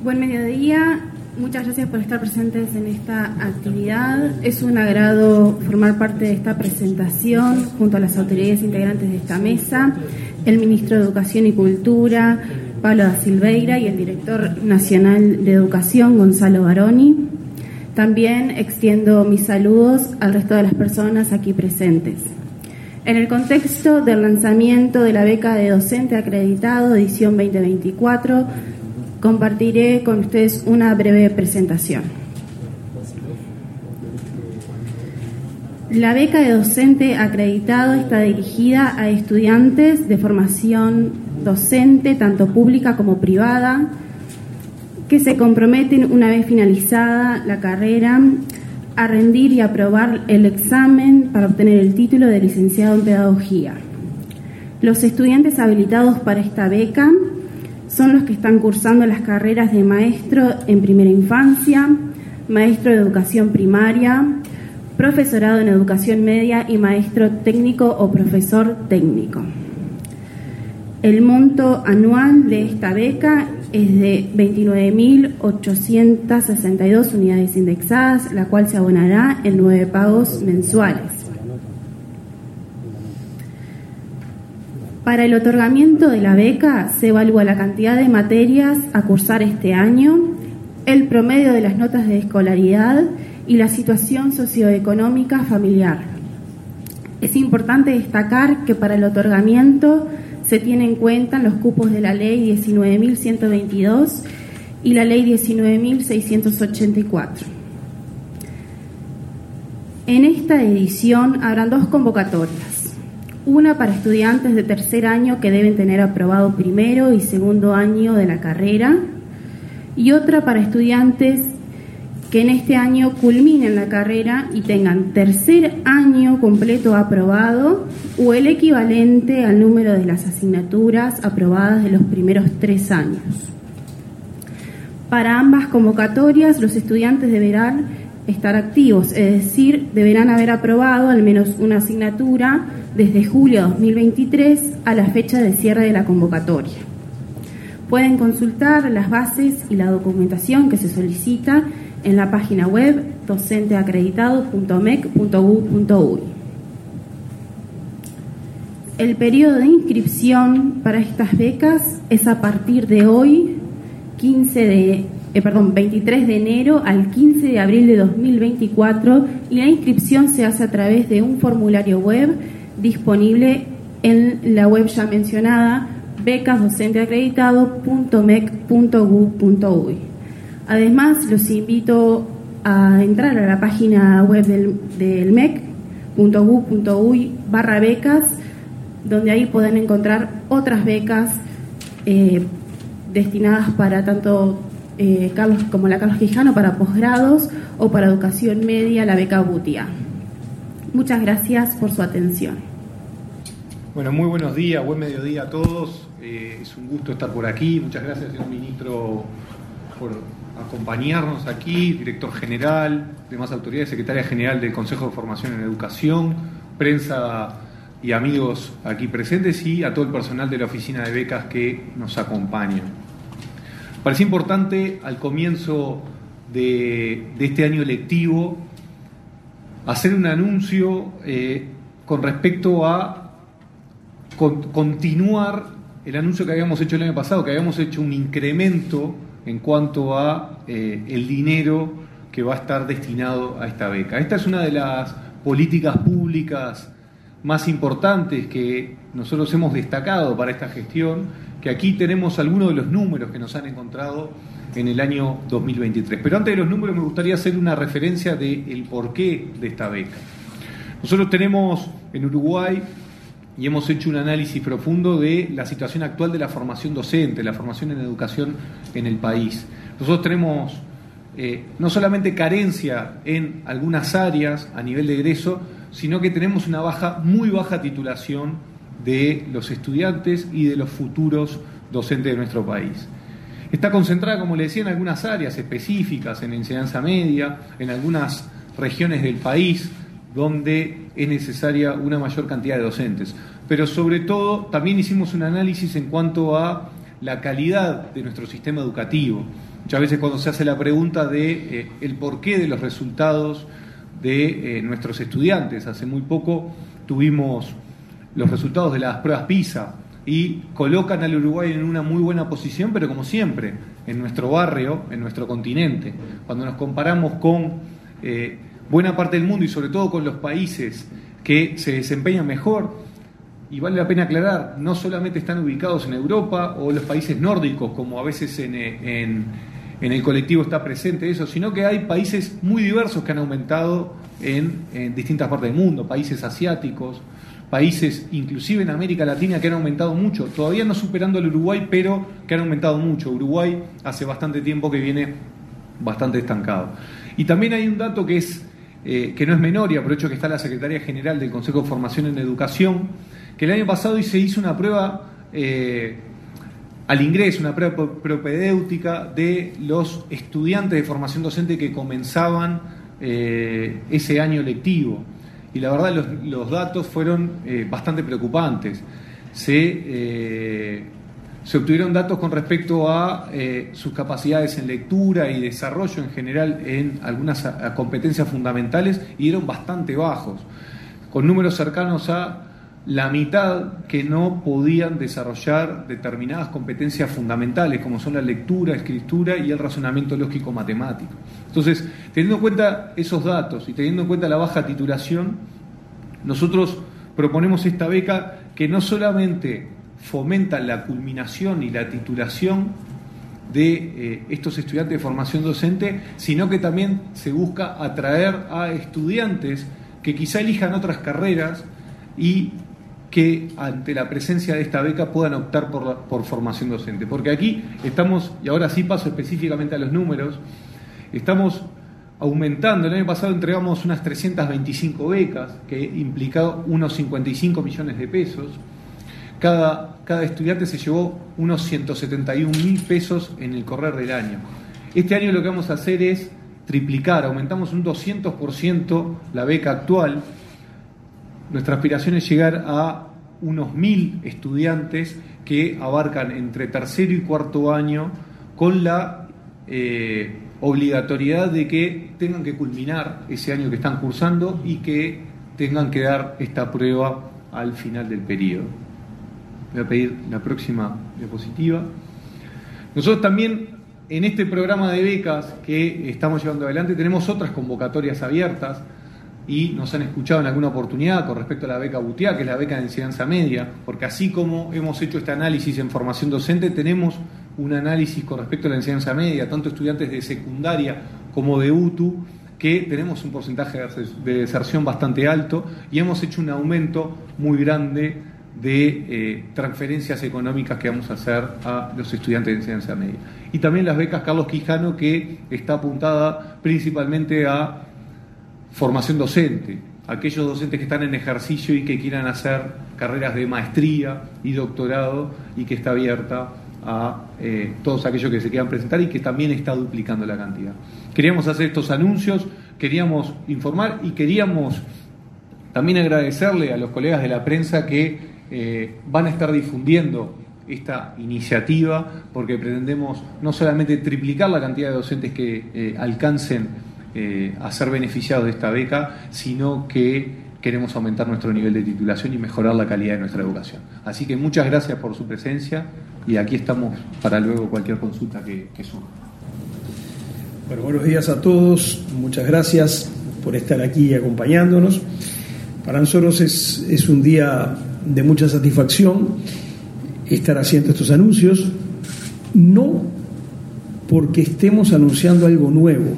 Buen mediodía, muchas gracias por estar presentes en esta actividad. Es un agrado formar parte de esta presentación junto a las autoridades integrantes de esta mesa, el Ministro de Educación y Cultura, Pablo da Silveira, y el Director Nacional de Educación, Gonzalo Baroni. También extiendo mis saludos al resto de las personas aquí presentes. En el contexto del lanzamiento de la beca de docente acreditado edición 2024, compartiré con ustedes una breve presentación. La beca de docente acreditado está dirigida a estudiantes de formación docente, tanto pública como privada, que se comprometen una vez finalizada la carrera a rendir y aprobar el examen para obtener el título de licenciado en Pedagogía. Los estudiantes habilitados para esta beca son los que están cursando las carreras de maestro en primera infancia, maestro de educación primaria, profesorado en educación media y maestro técnico o profesor técnico. El monto anual de esta beca es de 29.862 unidades indexadas, la cual se abonará en 9 pagos mensuales. Para el otorgamiento de la beca se evalúa la cantidad de materias a cursar este año, el promedio de las notas de escolaridad y la situación socioeconómica familiar. Es importante destacar que para el otorgamiento se tienen en cuenta los cupos de la Ley 19.122 y la Ley 19.684. En esta edición habrán 2 convocatorias. Una para estudiantes de tercer año que deben tener aprobado primero y segundo año de la carrera, y otra para estudiantes que en este año culminen la carrera y tengan tercer año completo aprobado o el equivalente al número de las asignaturas aprobadas de los primeros 3 años. Para ambas convocatorias, los estudiantes deberán estar activos, es decir, deberán haber aprobado al menos una asignatura desde julio de 2023 a la fecha de cierre de la convocatoria. Pueden consultar las bases y la documentación que se solicita en la página web docenteacreditado.mec.gov.uy. El periodo de inscripción para estas becas es a partir de hoy, 23 de enero al 15 de abril de 2024, y la inscripción se hace a través de un formulario web disponible en la web ya mencionada, becasdocenteacreditado.mec.gov.uy. Además, los invito a entrar a la página web del mec.gov.uy/becas, donde ahí pueden encontrar otras becas destinadas para tanto como la Carlos Quijano para posgrados o para educación media, la beca BUTIA. Muchas gracias por su atención. Bueno, muy buenos días, buen mediodía a todos. Es un gusto estar por aquí. Muchas gracias, señor ministro, por acompañarnos aquí, director general, demás autoridades, secretaria general del Consejo de Formación en Educación, prensa y amigos aquí presentes, y a todo el personal de la oficina de becas que nos acompaña. Parece importante al comienzo de este año lectivo hacer un anuncio con respecto a continuar el anuncio que habíamos hecho el año pasado, que habíamos hecho un incremento en cuanto a el dinero que va a estar destinado a esta beca. Esta es una de las políticas públicas más importantes que nosotros hemos destacado para esta gestión, que aquí tenemos algunos de los números que nos han encontrado en el año 2023. Pero antes de los números me gustaría hacer una referencia del porqué de esta beca. Nosotros tenemos en Uruguay, y hemos hecho un análisis profundo de la situación actual de la formación docente, la formación en educación en el país. Nosotros tenemos no solamente carencia en algunas áreas a nivel de egreso, sino que tenemos una muy baja titulación de los estudiantes y de los futuros docentes de nuestro país. Está concentrada, como le decía, en algunas áreas específicas, en enseñanza media, en algunas regiones del país donde es necesaria una mayor cantidad de docentes. Pero sobre todo también hicimos un análisis en cuanto a la calidad de nuestro sistema educativo. muchas veces cuando se hace la pregunta de el porqué de los resultados de nuestros estudiantes. Hace muy poco tuvimos los resultados de las pruebas PISA y colocan al Uruguay en una muy buena posición, pero como siempre, en nuestro barrio, en nuestro continente. Cuando nos comparamos con buena parte del mundo y sobre todo con los países que se desempeñan mejor, y vale la pena aclarar, no solamente están ubicados en Europa o los países nórdicos, como a veces en el colectivo está presente eso, sino que hay países muy diversos que han aumentado en distintas partes del mundo, países asiáticos, países inclusive en América Latina que han aumentado mucho, todavía no superando al Uruguay, pero que han aumentado mucho. Uruguay hace bastante tiempo que viene bastante estancado. Y también hay un dato que no es menor, y aprovecho que está la Secretaría General del Consejo de Formación en Educación, que el año pasado se hizo una prueba al ingreso, una prueba propedéutica de los estudiantes de formación docente que comenzaban ese año lectivo. Y la verdad los datos fueron bastante preocupantes. Se obtuvieron datos con respecto a sus capacidades en lectura y desarrollo en general en algunas competencias fundamentales, y eran bastante bajos, con números cercanos a la mitad que no podían desarrollar determinadas competencias fundamentales, como son la lectura, escritura y el razonamiento lógico-matemático. Entonces, teniendo en cuenta esos datos y teniendo en cuenta la baja titulación, nosotros proponemos esta beca que no solamente fomenta la culminación y la titulación de estos estudiantes de formación docente, sino que también se busca atraer a estudiantes que quizá elijan otras carreras y que ante la presencia de esta beca puedan optar por formación docente. Porque aquí estamos, y ahora sí paso específicamente a los números, estamos aumentando. El año pasado entregamos unas 325 becas, que implicaba unos 55 millones de pesos. Cada estudiante se llevó unos 171.000 pesos en el correr del año. Este año lo que vamos a hacer es triplicar, aumentamos un 200% la beca actual. Nuestra aspiración es llegar a unos 1.000 estudiantes que abarcan entre tercero y cuarto año, con la obligatoriedad de que tengan que culminar ese año que están cursando y que tengan que dar esta prueba al final del periodo. Voy a pedir la próxima diapositiva. Nosotros también en este programa de becas que estamos llevando adelante tenemos otras convocatorias abiertas, y nos han escuchado en alguna oportunidad con respecto a la beca BUTIA, que es la beca de enseñanza media, porque así como hemos hecho este análisis en formación docente, tenemos un análisis con respecto a la enseñanza media, tanto estudiantes de secundaria como de UTU, que tenemos un porcentaje de deserción bastante alto, y hemos hecho un aumento muy grande de transferencias económicas que vamos a hacer a los estudiantes de enseñanza media. Y también las becas Carlos Quijano, que está apuntada principalmente a formación docente, aquellos docentes que están en ejercicio y que quieran hacer carreras de maestría y doctorado, y que está abierta a todos aquellos que se quieran presentar, y que también está duplicando la cantidad. Queríamos hacer estos anuncios, queríamos informar y queríamos también agradecerle a los colegas de la prensa que van a estar difundiendo esta iniciativa, porque pretendemos no solamente triplicar la cantidad de docentes que alcancen a ser beneficiados de esta beca, sino que queremos aumentar nuestro nivel de titulación y mejorar la calidad de nuestra educación. Así que muchas gracias por su presencia, y aquí estamos para luego cualquier consulta que surja. Bueno, buenos días a todos, muchas gracias por estar aquí acompañándonos. Para nosotros es un día de mucha satisfacción estar haciendo estos anuncios, no porque estemos anunciando algo nuevo,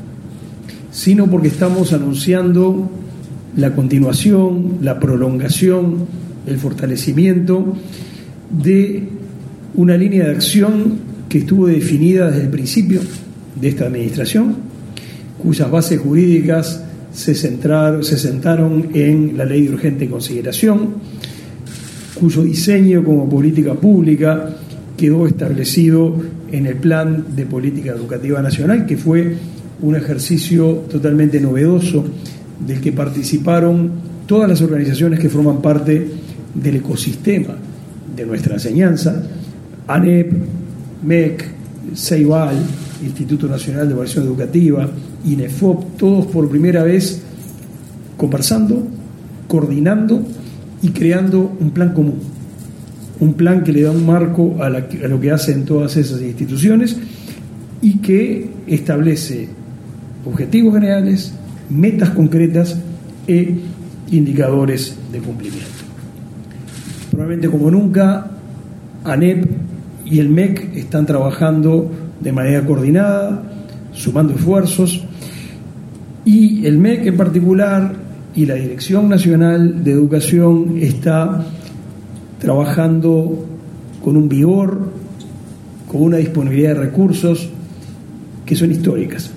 sino porque estamos anunciando la continuación, la prolongación, el fortalecimiento de una línea de acción que estuvo definida desde el principio de esta administración, cuyas bases jurídicas se sentaron en la Ley de Urgente Consideración, cuyo diseño como política pública quedó establecido en el Plan de Política Educativa Nacional, que fue un ejercicio totalmente novedoso del que participaron todas las organizaciones que forman parte del ecosistema de nuestra enseñanza: ANEP, MEC, CEIBAL, Instituto Nacional de Evaluación Educativa, INEFOP, todos por primera vez conversando, coordinando y creando un plan común, un plan que le da un marco a lo que hacen todas esas instituciones y que establece objetivos generales, metas concretas e indicadores de cumplimiento. Probablemente como nunca, ANEP y el MEC están trabajando de manera coordinada, sumando esfuerzos, y el MEC en particular y la Dirección Nacional de Educación está trabajando con un vigor, con una disponibilidad de recursos que son históricas.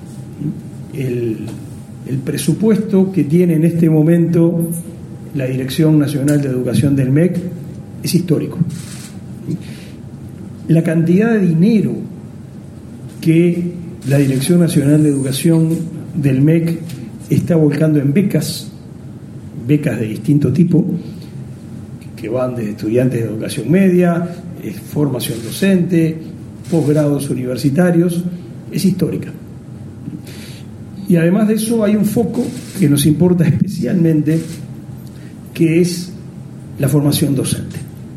El presupuesto que tiene en este momento la Dirección Nacional de Educación del MEC es histórico. La cantidad de dinero que la Dirección Nacional de Educación del MEC está volcando en becas de distinto tipo, que van desde estudiantes de educación media, formación docente, posgrados universitarios, es histórica. Y además de eso hay un foco que nos importa especialmente, que es la formación docente.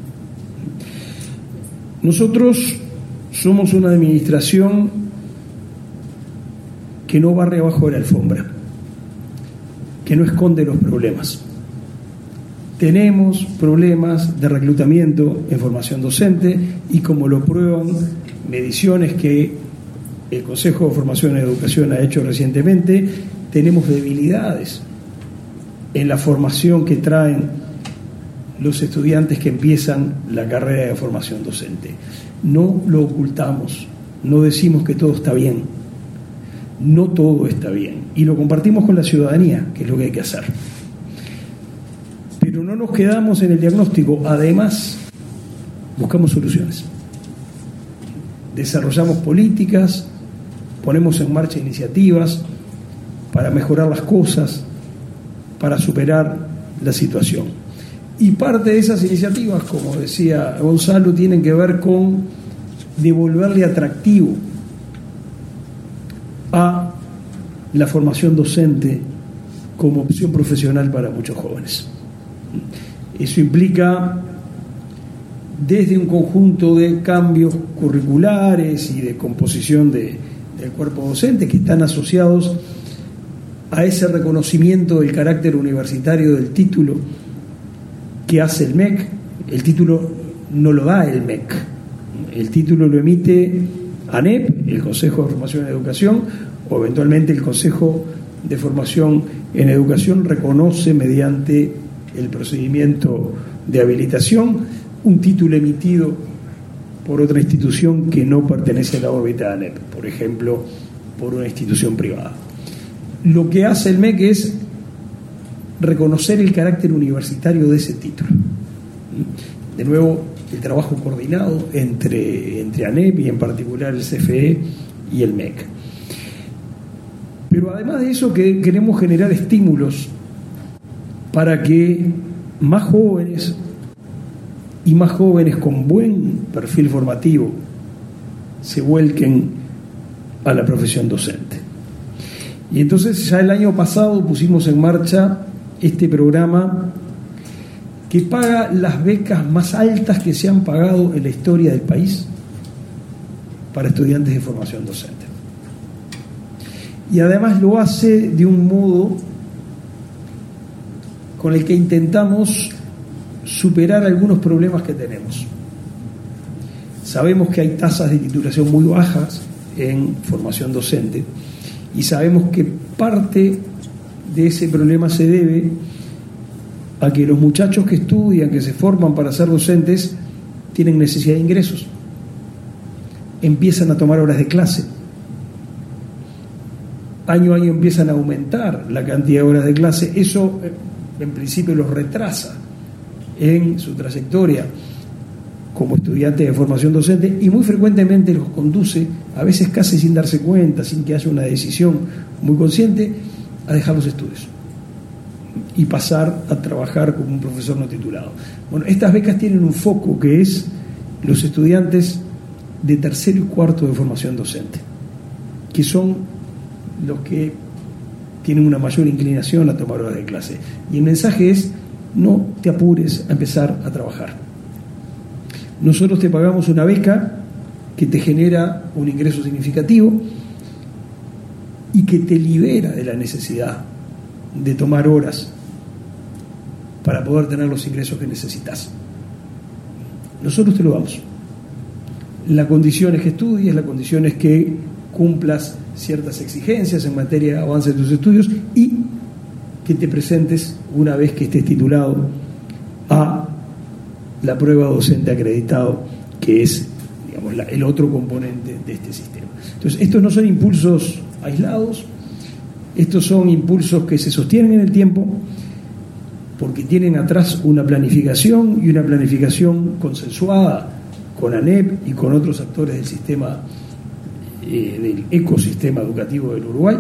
Nosotros somos una administración que no barre abajo de la alfombra, que no esconde los problemas. Tenemos problemas de reclutamiento en formación docente y, como lo prueban mediciones que el Consejo de Formación y Educación ha hecho recientemente, tenemos debilidades en la formación que traen los estudiantes que empiezan la carrera de formación docente. No lo ocultamos, no decimos que todo está bien, no todo está bien, y lo compartimos con la ciudadanía, que es lo que hay que hacer. Pero no nos quedamos en el diagnóstico, además buscamos soluciones. Desarrollamos políticas, ponemos en marcha iniciativas para mejorar las cosas, para superar la situación. Y parte de esas iniciativas, como decía Gonzalo, tienen que ver con devolverle atractivo a la formación docente como opción profesional para muchos jóvenes. Eso implica desde un conjunto de cambios curriculares y de composición del cuerpo docente que están asociados a ese reconocimiento del carácter universitario del título que hace el MEC. El título no lo da el MEC, el título lo emite ANEP, el Consejo de Formación en Educación, o eventualmente el Consejo de Formación en Educación reconoce mediante el procedimiento de habilitación un título emitido por otra institución que no pertenece a la órbita de ANEP, por ejemplo, por una institución privada. Lo que hace el MEC es reconocer el carácter universitario de ese título. De nuevo, el trabajo coordinado entre ANEP y en particular el CFE y el MEC. Pero además de eso, que queremos generar estímulos para que más jóvenes y más jóvenes con buen perfil formativo se vuelquen a la profesión docente. Y entonces ya el año pasado pusimos en marcha este programa que paga las becas más altas que se han pagado en la historia del país para estudiantes de formación docente. Y además lo hace de un modo con el que intentamos superar algunos problemas que tenemos. Sabemos que hay tasas de titulación muy bajas en formación docente y sabemos que parte de ese problema se debe a que los muchachos que estudian, que se forman para ser docentes, tienen necesidad de ingresos, empiezan a tomar horas de clase, año a año empiezan a aumentar la cantidad de horas de clase. Eso en principio los retrasa en su trayectoria como estudiantes de formación docente y muy frecuentemente los conduce, a veces casi sin darse cuenta, sin que haya una decisión muy consciente, a dejar los estudios y pasar a trabajar como un profesor no titulado. Bueno, estas becas tienen un foco que es los estudiantes de tercero y cuarto de formación docente. que son los que tienen una mayor inclinación a tomar horas de clase. Y el mensaje es: no te apures a empezar a trabajar. Nosotros te pagamos una beca que te genera un ingreso significativo y que te libera de la necesidad de tomar horas para poder tener los ingresos que necesitas. Nosotros te lo damos. La condición es que estudies, la condición es que cumplas ciertas exigencias en materia de avance de tus estudios y que te presentes, una vez que estés titulado, a la prueba docente acreditado, que es, digamos, el otro componente de este sistema. Entonces, estos no son impulsos aislados, estos son impulsos que se sostienen en el tiempo porque tienen atrás una planificación, y una planificación consensuada con ANEP y con otros actores del sistema, del ecosistema educativo del Uruguay,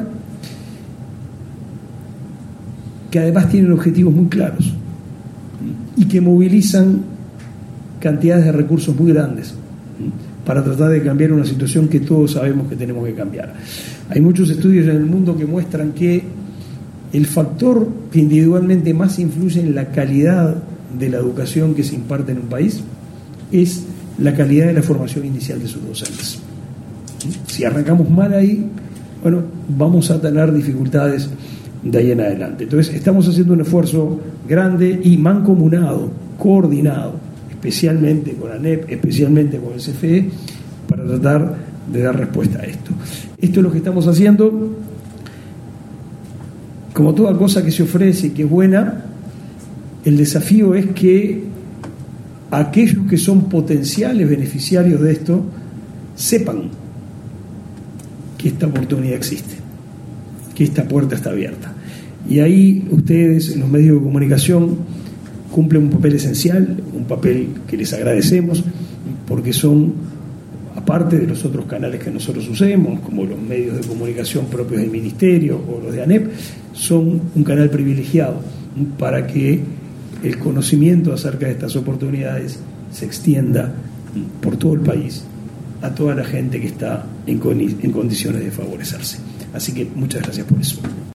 que además tienen objetivos muy claros y que movilizan cantidades de recursos muy grandes para tratar de cambiar una situación que todos sabemos que tenemos que cambiar. Hay muchos estudios en el mundo que muestran que el factor que individualmente más influye en la calidad de la educación que se imparte en un país es la calidad de la formación inicial de sus docentes. Si arrancamos mal ahí, bueno, vamos a tener dificultades de ahí en adelante. Entonces, estamos haciendo un esfuerzo grande y mancomunado, coordinado, especialmente con ANEP, especialmente con el CFE, para tratar de dar respuesta a esto. Esto es lo que estamos haciendo. Como toda cosa que se ofrece y que es buena, el desafío es que aquellos que son potenciales beneficiarios de esto sepan que esta oportunidad existe, que esta puerta está abierta. Y ahí ustedes, en los medios de comunicación, cumplen un papel esencial, un papel que les agradecemos, porque son, aparte de los otros canales que nosotros usemos, como los medios de comunicación propios del Ministerio o los de ANEP, son un canal privilegiado para que el conocimiento acerca de estas oportunidades se extienda por todo el país a toda la gente que está en condiciones de favorecerse. Así que muchas gracias por eso.